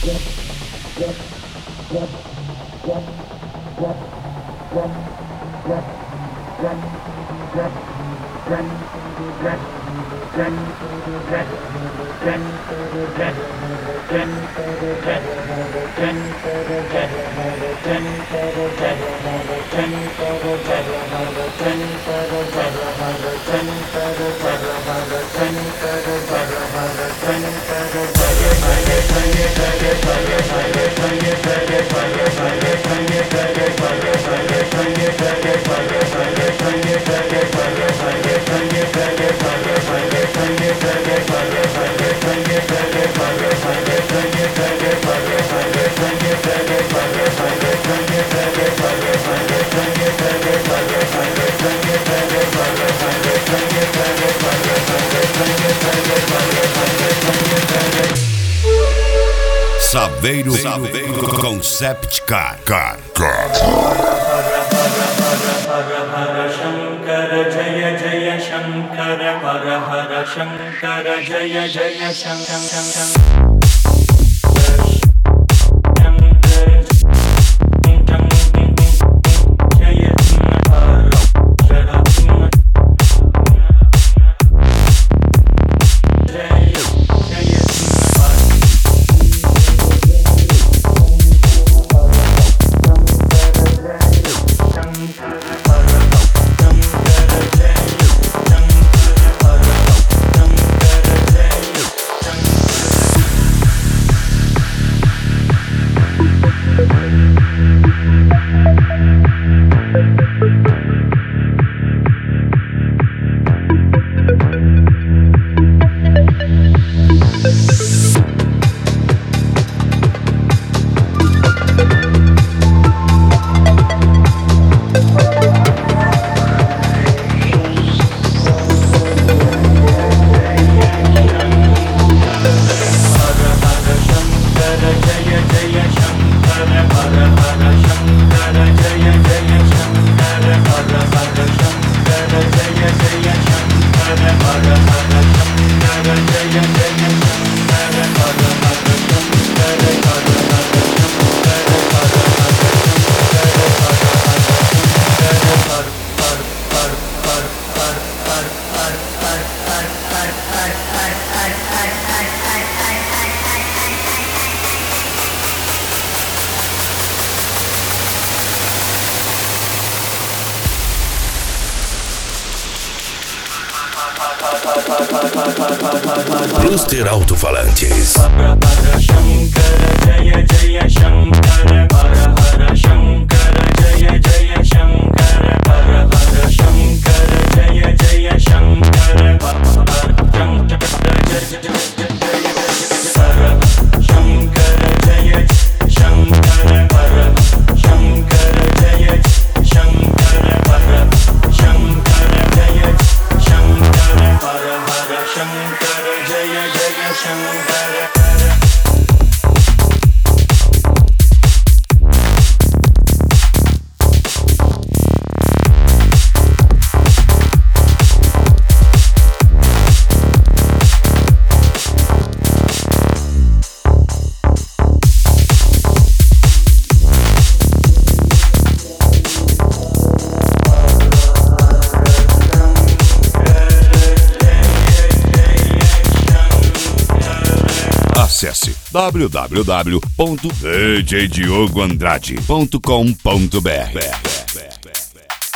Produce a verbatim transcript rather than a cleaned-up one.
Saveiro, Saveiro Concept Car, Car, Car. Hara Shankara Jaya Jaya Shankara Hara Hara Shankara Jaya Jaya Shankara. Cluster Alto-Falantes. Hara Shankara Jaya Jaya Shankara Hara Hara Shankara Jaya Jaya Shankara Hara Hara Shankara Jaya Jaya Shankara Hara Shankara Jaya Jaya Shankara Hara Shankara Jaya Shankara Hara Shankara Jaya Shankara Hara Hara Shankara Jaya Jaya Shankara. Acesse w w w ponto d j diogo andrade ponto com ponto b r.